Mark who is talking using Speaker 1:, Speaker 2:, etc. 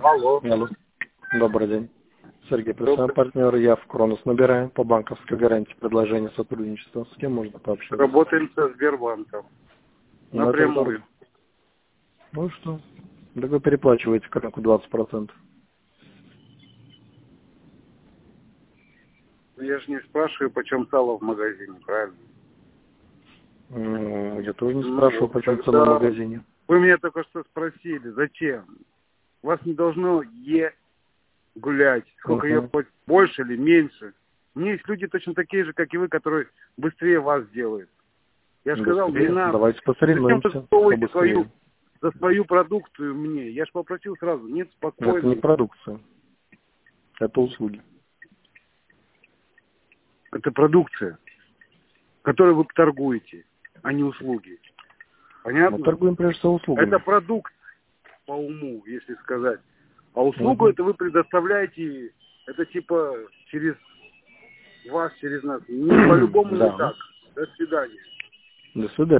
Speaker 1: Алло.
Speaker 2: Алло. Добрый день. Сергей,
Speaker 1: Добрый.
Speaker 2: представляем партнер. Я в Кронос набираю по банковской гарантии предложение сотрудничества. С кем можно пообщаться?
Speaker 1: Работаем со Сбербанком.
Speaker 2: Ну, это
Speaker 1: Напрямую.
Speaker 2: здорово. Ну и что? Так вы переплачиваете к рынку 20%.
Speaker 1: Я же не спрашиваю, почем сало в магазине, правильно?
Speaker 2: Ну, я тоже не
Speaker 1: Ну,
Speaker 2: спрашиваю, почем
Speaker 1: тогда
Speaker 2: цена в магазине.
Speaker 1: Вы меня только что спросили, зачем? Вас не должно гулять. Сколько
Speaker 2: Угу.
Speaker 1: хоть больше или меньше. У меня есть люди точно такие же, как и вы, которые быстрее вас делают. Я же сказал, не
Speaker 2: Быстрее.
Speaker 1: надо.
Speaker 2: Давайте
Speaker 1: Зачем вы
Speaker 2: посоревнуемся, кто
Speaker 1: засовываете
Speaker 2: быстрее.
Speaker 1: за свою продукцию мне? Я же попросил сразу, нет,
Speaker 2: Но это не
Speaker 1: спокойно.
Speaker 2: продукция. Это услуги.
Speaker 1: Это продукция, которой вы торгуете, а не услуги. Понятно?
Speaker 2: Мы торгуем прежде всего услугами.
Speaker 1: Это продукт по уму, если сказать. А услугу
Speaker 2: Угу.
Speaker 1: это вы предоставляете, это типа через вас, через нас. Не по-любому не
Speaker 2: Да.
Speaker 1: так. До свидания.
Speaker 2: До свидания.